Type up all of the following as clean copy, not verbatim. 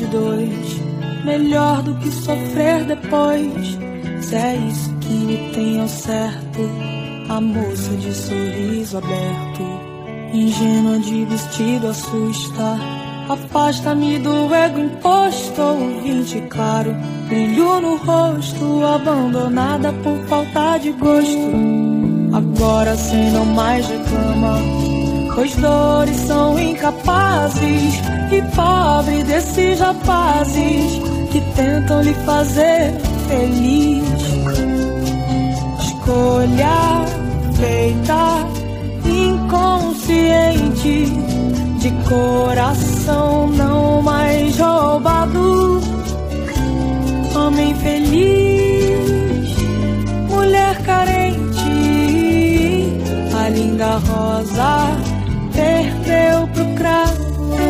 de dois, melhor do que sofrer depois. Se é isso que me tem ao certo, a moça de sorriso aberto, ingênua de vestido assusta. Afasta-me do ego imposto, ouvinte claro, brilho no rosto, abandonada por falta de gosto. Agora cê não mais reclama, pois dores são incapazes. E pobre desses rapazes que tentam lhe fazer feliz. Escolha feita inconsciente, de coração não mais roubado. Homem feliz, mulher carente, a linda rosa perdeu pro cravo.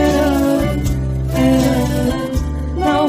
Não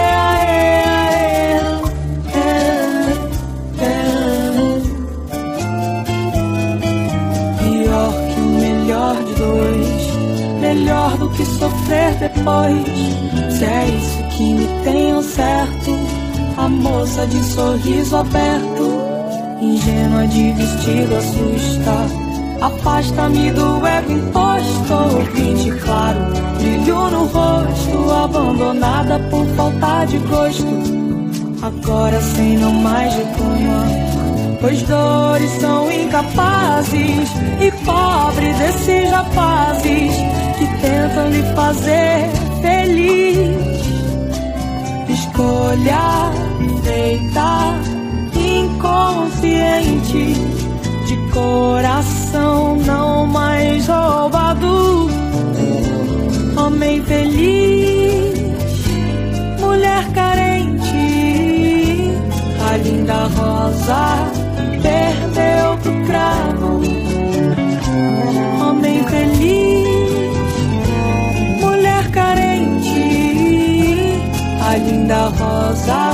pior que o melhor de dois, melhor do que sofrer depois. Se é isso que me tem ao certo, a moça de sorriso aberto, ingênua de vestido assusta. Afasta-me do ego imposto, ouvinte claro, brilho no rosto, abandonada por falta de gosto. Agora sem não mais reclama, pois dores são incapazes. E pobre desses rapazes que tentam lhe fazer feliz. Escolha feita inconsciente, de coração não mais roubado. Homem feliz, mulher carente, a linda rosa perdeu pro cravo. Homem feliz, mulher carente, a linda rosa